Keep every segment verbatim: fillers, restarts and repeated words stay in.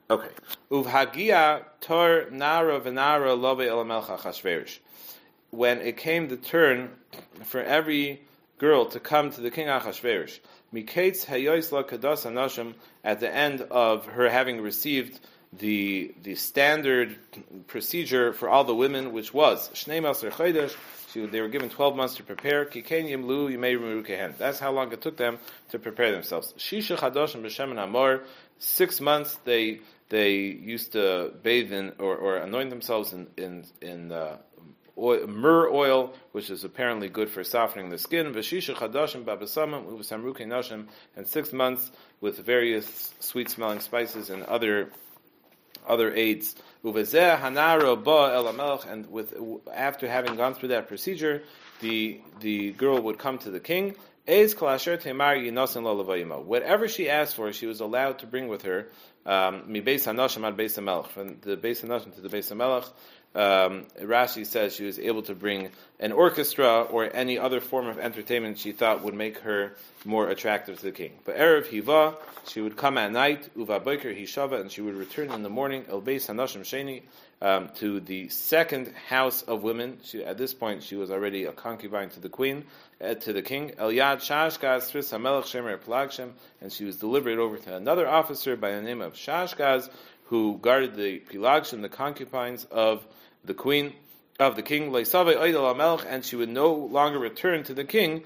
Okay. Uvhagia tor nara v'nara love el melech Achashverosh. When it came the turn for every girl to come to the king Achashverosh, miketz hayois la kados anashim, at the end of her having received the the standard procedure for all the women, which was shnei maser chodesh. They were given twelve months to prepare. Kikein yimlu yimei merukehen. That's how long it took them to prepare themselves. Shisha chadoshim b'shemen hamor. Six months they they used to bathe in or, or anoint themselves in in in uh, oil, myrrh oil, which is apparently good for softening the skin. V'shisha chadoshim b'abasamim u'v'samrukei nashim. And six months with various sweet smelling spices and other other aids. Uvezeh hanara ba el hamelech, and with after having gone through that procedure, the the girl would come to the king. Eis kol asher teimar yinosin lo levayimo. Whatever she asked for, she was allowed to bring with her. Mi beis hanashim ad beis hamelech, from the beis hanashim to the beis hamelech. Um, Rashi says she was able to bring an orchestra or any other form of entertainment she thought would make her more attractive to the king. But Erev Hiva, she would come at night, Uva Boker Hishava, and she would return in the morning, El Beis Hanashim Sheni, um, to the second house of women. She, at this point, she was already a concubine to the queen, uh, to the king. El Yad Shashgaz Tris Hamelech Shemer Plagshem, and she was delivered over to another officer by the name of Shashgaz, who guarded the Pilagshim, the concubines of the queen, of the king, and she would no longer return to the king,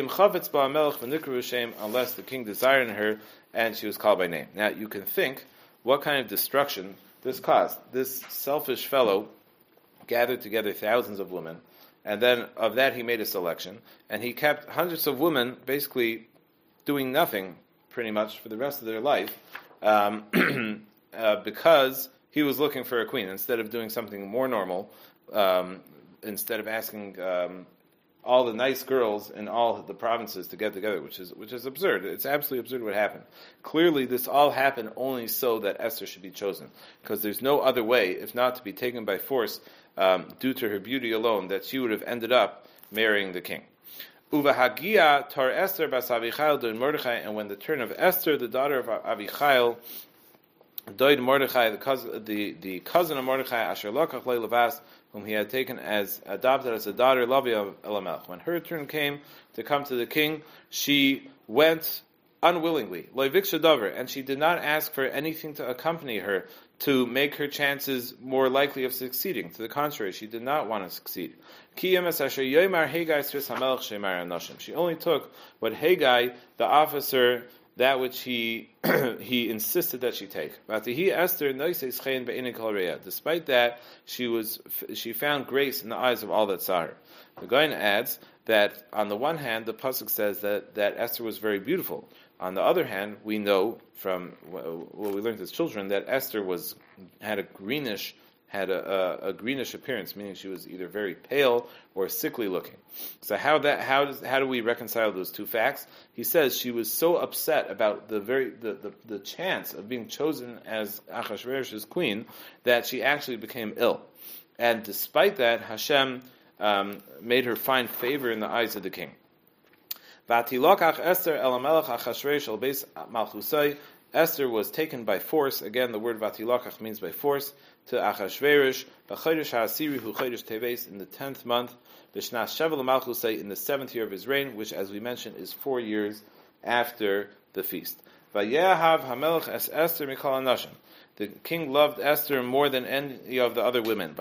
unless the king desired her, and she was called by name. Now you can think what kind of destruction this caused. This selfish fellow gathered together thousands of women, and then of that he made a selection, and he kept hundreds of women basically doing nothing, pretty much, for the rest of their life, um, uh, because he was looking for a queen instead of doing something more normal. Um, instead of asking um, all the nice girls in all the provinces to get together, which is which is absurd. It's absolutely absurd what happened. Clearly, this all happened only so that Esther should be chosen, because there's no other way, if not to be taken by force, um, due to her beauty alone, that she would have ended up marrying the king. Uvahagia tar Esther bas Avichail doin Mordechai, and when the turn of Esther, the daughter of Avichail, Doid Mordechai, the cousin, the, the cousin of Mordechai, Asher Lokach Le Levas, whom he had taken as adopted as a daughter, Lavi of Elamelech. When her turn came to come to the king, she went unwillingly, Loiviksha Dover, and she did not ask for anything to accompany her to make her chances more likely of succeeding. To the contrary, she did not want to succeed. She only took what Haggai, the officer, that which he he insisted that she take. Despite that, she was she found grace in the eyes of all that saw her. The Gaon adds that on the one hand, the pasuk says that, that Esther was very beautiful. On the other hand, we know from what we learned as children that Esther was had a greenish had a, a, a greenish appearance, meaning she was either very pale or sickly looking. So how that how does how do we reconcile those two facts? He says she was so upset about the very the, the, the chance of being chosen as Achashverosh's queen that she actually became ill, and despite that, Hashem um, made her find favor in the eyes of the king. Vatilokach Esther el Hamelech Achashverosh el Beis Malchusai. Esther was taken by force. Again, the word vatilokach means by force, to Achashverosh, b'chodesh ha'asiri hu chodesh teves, in the tenth month, b'shnas sheva l'malchusei, in the seventh year of his reign, which, as we mentioned, is four years after the feast. Vayehav hamelech es Esther mikol hanashim. The king loved Esther more than any of the other women.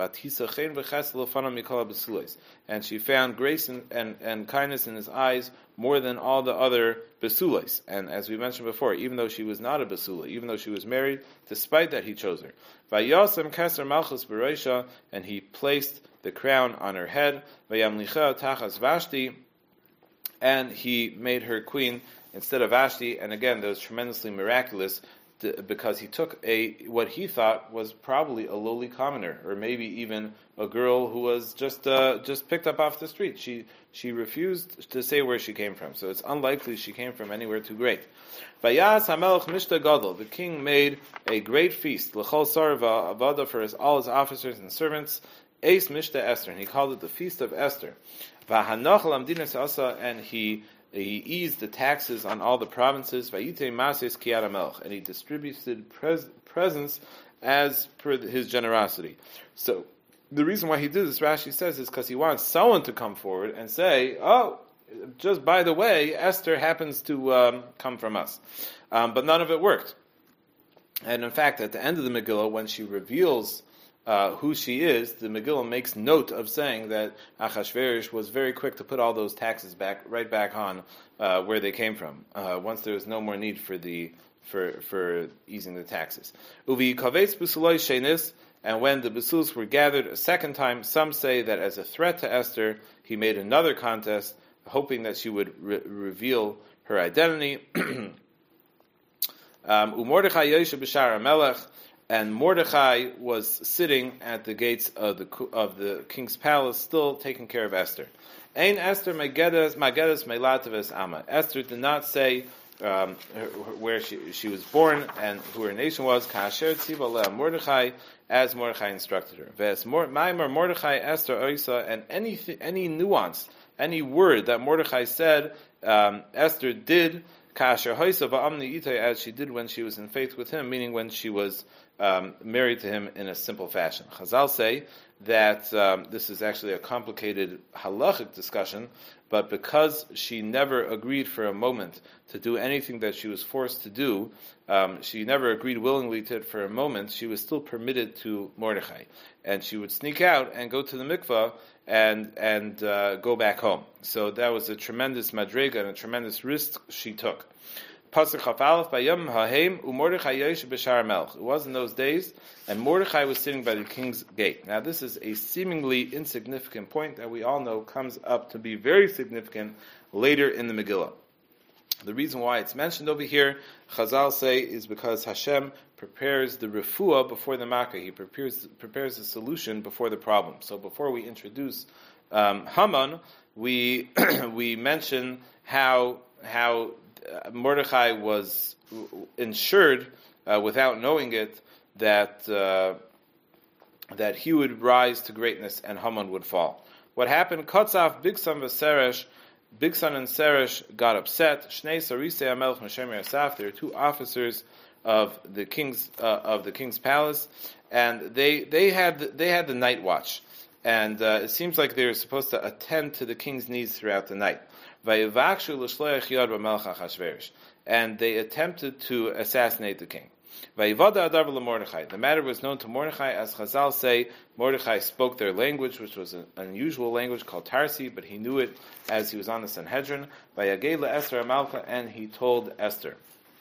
And she found grace and, and, and kindness in his eyes more than all the other besulas. And as we mentioned before, even though she was not a besula, even though she was married, despite that he chose her. Vayasem keser malchus b'reisha, and he placed the crown on her head. Vayamlicha tachas Vashti, and he made her queen instead of Vashti. And again, that was tremendously miraculous, because he took a what he thought was probably a lowly commoner, or maybe even a girl who was just uh, just picked up off the street. She she refused to say where she came from, so it's unlikely she came from anywhere too great. Vayas hamelech mishta gadol. The king made a great feast, l'chol sarva avada, for his, all his officers and servants. Eis mishta Esther, and he called it the feast of Esther. V'hanoch lamdinas asa, and he He eased the taxes on all the provinces, and he distributed pres- presents as per his generosity. So the reason why he did this, Rashi says, is because he wants someone to come forward and say, oh, just by the way, Esther happens to um, come from us. Um, but none of it worked. And in fact, at the end of the Megillah, when she reveals Uh, who she is, the Megillah makes note of saying that Achashverosh was very quick to put all those taxes back, right back on uh, where they came from. Uh, once there was no more need for the for for easing the taxes. Uvi kavetz busuloi shenis, and when the basuls were gathered a second time, some say that as a threat to Esther, he made another contest, hoping that she would re- reveal her identity. Umordechai Yoshe b'shar Melech. And Mordechai was sitting at the gates of the of the king's palace, still taking care of Esther. Ein Esther Magedas Magedas Melatavis Ama. Esther did not say um, her, where she she was born and who her nation was. Kasher Tziva Lea Mordechai, as Mordechai instructed her. Ves Maimer Mordechai Esther Oisa, and any any nuance, any word that Mordechai said, um, Esther did. Kasher Hoisa Va'amni Itay, as she did when she was in faith with him, meaning when she was Um, married to him in a simple fashion. Chazal say that um, this is actually a complicated halachic discussion, but because she never agreed for a moment to do anything that she was forced to do, um, she never agreed willingly to it for a moment, she was still permitted to Mordechai. And she would sneak out and go to the mikvah and and uh, go back home. So that was a tremendous madrega and a tremendous risk she took. Pasuk Chafalef Bayom Hahem uMordechai Yosh b'Shar Melch. It was in those days, and Mordechai was sitting by the king's gate. Now, this is a seemingly insignificant point that we all know comes up to be very significant later in the Megillah. The reason why it's mentioned over here, Chazal say, is because Hashem prepares the refuah before the makkah. He prepares prepares the solution before the problem. So, before we introduce um, Haman, we we mention how how. Uh, Mordechai was ensured, uh, without knowing it, that uh, that he would rise to greatness and Haman would fall. What happened? Kotzaf, Bigsan v'Seresh, Bigsan and Seresh got upset. Shnei Sarisei Hamelech Meshemer Asaf. There are two officers of the king's uh, of the king's palace, and they they had they had the night watch, and uh, it seems like they were supposed to attend to the king's needs throughout the night. And they attempted to assassinate the king. The matter was known to Mordechai, as Chazal say, Mordechai spoke their language, which was an unusual language called Tarsi, but he knew it as he was on the Sanhedrin. And he told Esther.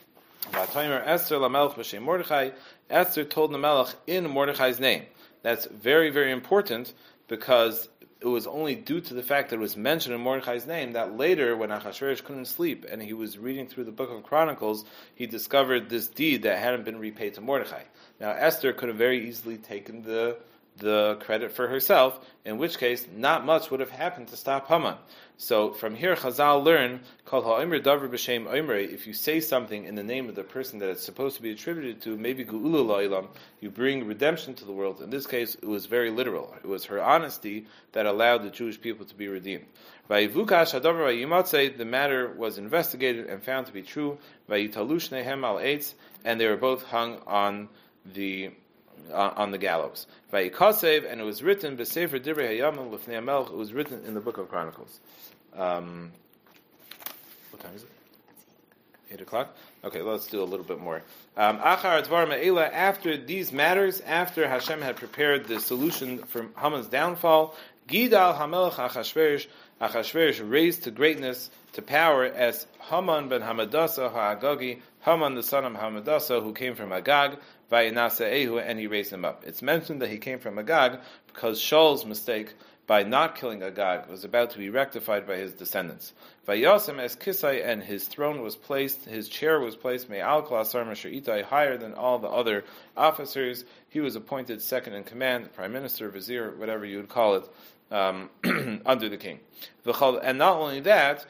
Esther told the Melech in Mordechai's name. That's very, very important, because it was only due to the fact that it was mentioned in Mordechai's name that later, when Achashverosh couldn't sleep and he was reading through the book of Chronicles, he discovered this deed that hadn't been repaid to Mordechai. Now, Esther could have very easily taken the the credit for herself, in which case, not much would have happened to stop Haman. So, from here, Chazal learn, Kol ha'omer davar b'shem omer, if you say something in the name of the person that it's supposed to be attributed to, maybe ge'ula la'ilam, you bring redemption to the world. In this case, it was very literal. It was her honesty that allowed the Jewish people to be redeemed. Vayivukash hadavar vayimatzei, the matter was investigated and found to be true. Vayitalu shnehem al eitz, and they were both hung on the Uh, on the gallows. Vayikasev, and it was written b'sefer divrei hayamim lifnei hamelech. It was written in the book of Chronicles. Um, what time is it? Eight o'clock. Okay, let's do a little bit more. Um, Achar advar me'ela. After these matters, after Hashem had prepared the solution for Haman's downfall, Gidal Hamelech Achashverosh. Achashverosh raised to greatness, to power, as Haman ben Hamadasa ha'agagi, Haman the son of Hamadasa, who came from Agag, Vayinasa Ehu, and he raised him up. It's mentioned that he came from Agag because Shaul's mistake by not killing Agag was about to be rectified by his descendants. Vayasem es Kisai, and his throne was placed, his chair was placed, Me'al Kol Asar Masher Itai, higher than all the other officers. He was appointed second in command, prime minister, vizier, whatever you would call it, Um, under the king. And not only that,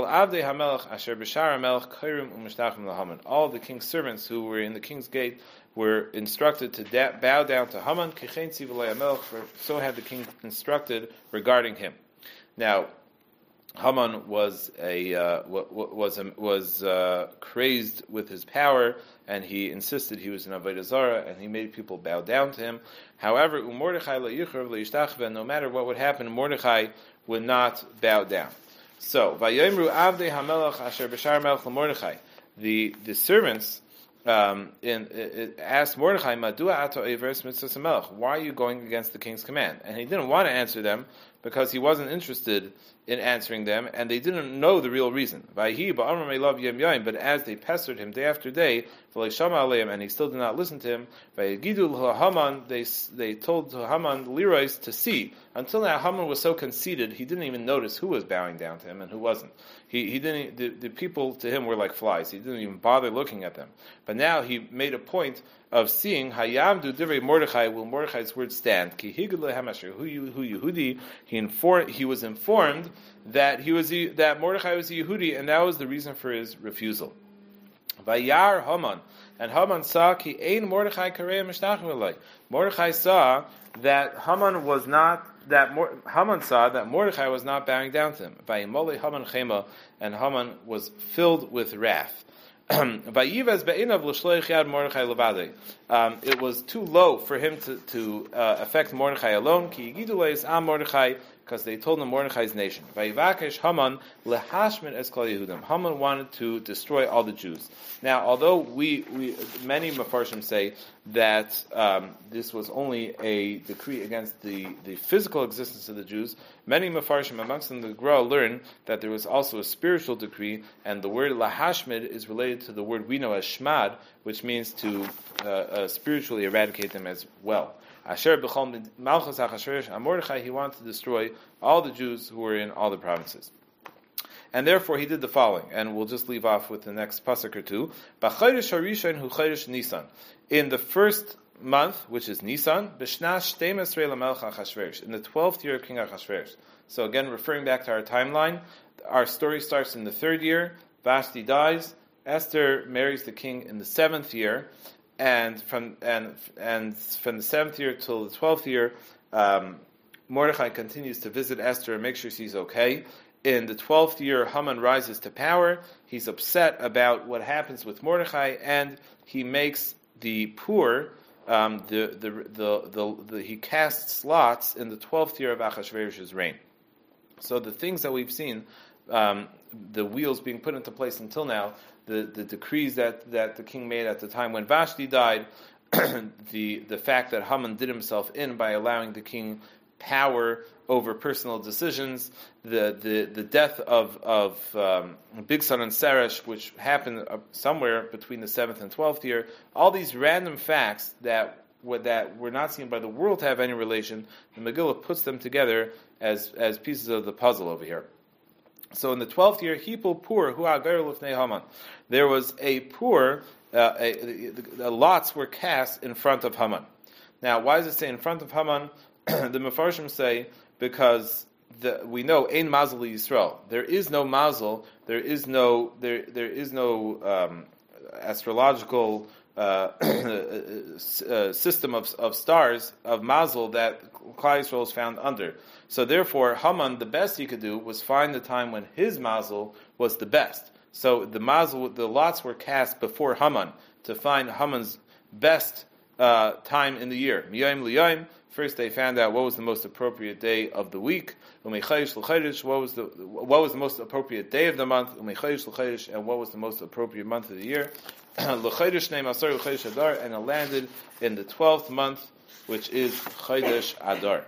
all the king's servants who were in the king's gate were instructed to da- bow down to Haman, so had the king instructed regarding him. Now, Haman was a uh, was a, was uh, crazed with his power, and he insisted he was an avodah zarah, and he made people bow down to him. However, Mordechai le'yichrav le'yishtachve, no matter what would happen, Mordechai would not bow down. So, vayomru avdei hamelach asher b'shar melech leMordechai. The the servants um, in, in, asked Mordechai, "Madua ato averes mitzvos hamelech? Why are you going against the king's command?" And he didn't want to answer them because he wasn't interested in answering them, and they didn't know the real reason. But as they pestered him day after day, and he still did not listen to him, they they told Haman Lirois to see. Until now, Haman was so conceited he didn't even notice who was bowing down to him and who wasn't. He he didn't. The, the people to him were like flies. He didn't even bother looking at them. But now he made a point of seeing Hayamdu Divrei Mordechai, will Mordechai's words stand? Ki higud lehamasher hu Yehudi. He informed. He was informed that he was that Mordechai was a Yehudi, and that was the reason for his refusal. Vayar Haman, and Haman saw ki ein Mordechai karei mishtachim elai. Mordechai saw that Haman was not that Mor- Haman saw that Mordechai was not bowing down to him. Vayimole Haman chema, and Haman was filled with wrath. Um, it was too low for him to, to uh, affect Mordechai alone, because they told him Mordechai's nation. Haman wanted to destroy all the Jews. Now, although we, we many Mefarshim say that um, this was only a decree against the, the physical existence of the Jews, many Mefarshim, amongst them the Gra, learn that there was also a spiritual decree, and the word lahashmid is related to the word we know as shmad, which means to uh, uh, spiritually eradicate them as well. Asher b'chol malchus Achashverosh Mordechai, he wanted to destroy all the Jews who were in all the provinces. And therefore he did the following, and we'll just leave off with the next pasuk or two. B'chodesh harishon hu chodesh Nisan. In the first month, which is Nisan, b'shnas shteim esrei lamelech Achashverosh, in the twelfth year of King Achashverosh. So again, referring back to our timeline, our story starts in the third year. Vashti dies. Esther marries the king in the seventh year, and from and and from the seventh year till the twelfth year, um, Mordechai continues to visit Esther and make sure she's okay. In the twelfth year, Haman rises to power. He's upset about what happens with Mordechai, and he makes the poor, um, the, the, the, the, the he casts lots in the twelfth year of Achashverosh's reign. So the things that we've seen, um, the wheels being put into place until now, the, the decrees that, that the king made at the time when Vashti died, the the fact that Haman did himself in by allowing the king power over personal decisions, the the, the death of of um, Bigsan and Seresh, which happened somewhere between the seventh and twelfth year, all these random facts that were, that were not seen by the world to have any relation, the Megillah puts them together as as pieces of the puzzle over here. So in the twelfth year, Hipul Pur Hu Agar Lifnei Haman, there was a Pur, uh, a, a, a, lots were cast in front of Haman. Now, why does it say in front of Haman? The Mefarshim say because the, we know Ein Mazel Yisrael. There is no Mazel. There is no there there is no um, astrological uh, uh, system of of stars of Mazel that Klal Yisrael is found under. So therefore, Haman, the best he could do was find the time when his Mazel was the best. So the Mazel, the lots were cast before Haman to find Haman's best uh, time in the year. Miyayim liyayim. First, they found out what was the most appropriate day of the week. Umeichayish l'chayish. What was the what was the most appropriate day of the month? Umeichayish l'chayish. And what was the most appropriate month of the year? L'chayish name asar l'chayish adar, and it landed in the twelfth month, which is Chodesh Adar.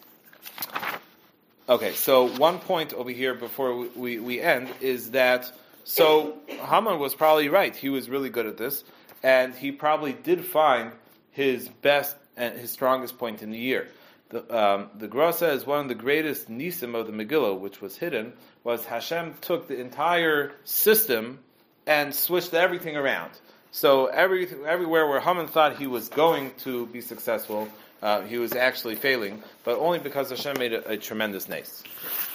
Okay, so one point over here before we, we, we end is that, so Haman was probably right. He was really good at this, and he probably did find his best and his strongest point in the year. The, um, the Gra says one of the greatest nisim of the Megillah, which was hidden, was Hashem took the entire system and switched everything around. So every, everywhere where Haman thought he was going to be successful, Uh, he was actually failing, but only because Hashem made a, a tremendous nace.